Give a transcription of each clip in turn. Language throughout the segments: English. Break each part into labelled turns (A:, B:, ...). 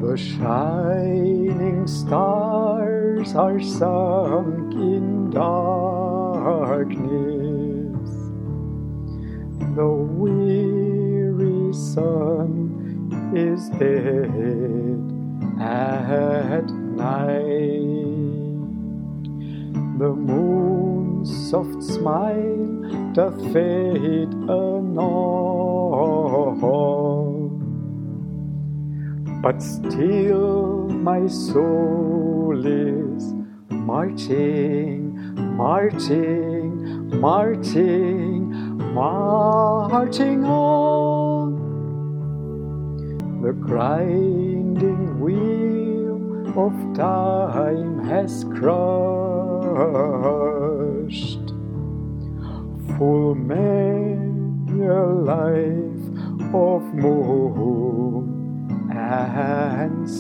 A: The shining stars are sunk in darkness. The weary sun is dead at night. The moon's soft smile doth fade anon. But still my soul is marching, marching, marching, marching on. The grinding wheel of time has crushed full many a life of moon and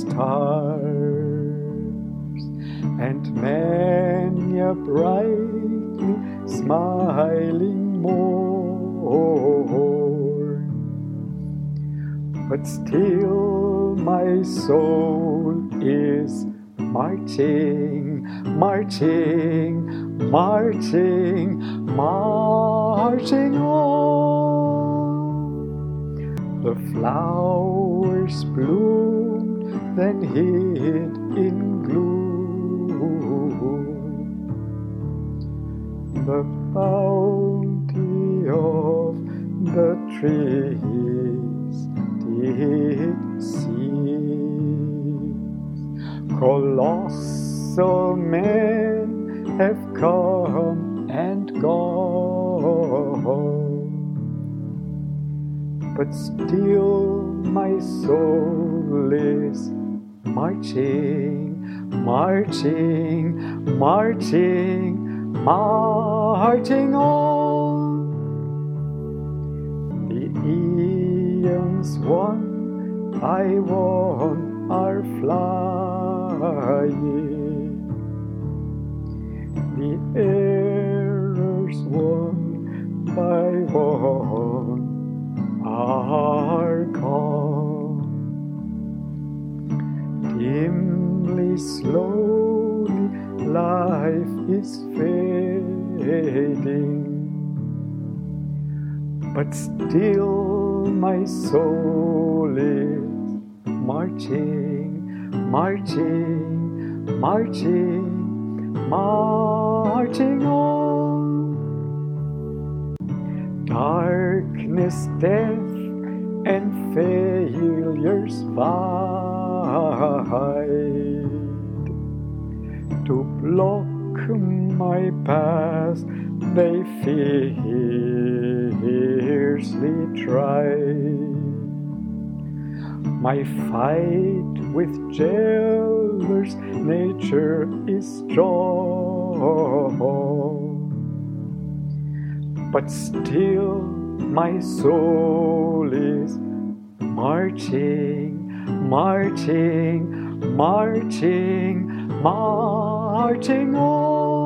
A: stars, and many a brightly smiling morn. But still my soul is marching, marching, marching, marching on. The flowers bloomed, then hid in gloom. The bounty of the trees did cease. Colossal men have come and gone, but still my soul is marching, marching, marching, marching on. The eons won by one are flying. The errors won by one are gone. Dimly, slowly, life is fading, but still my soul is marching, marching, marching, marching on. Darkness, death, and failures vied to block my path. They fiercely tried. My fight with jailers, nature is strong, but still my soul is marching, marching, marching, marching on.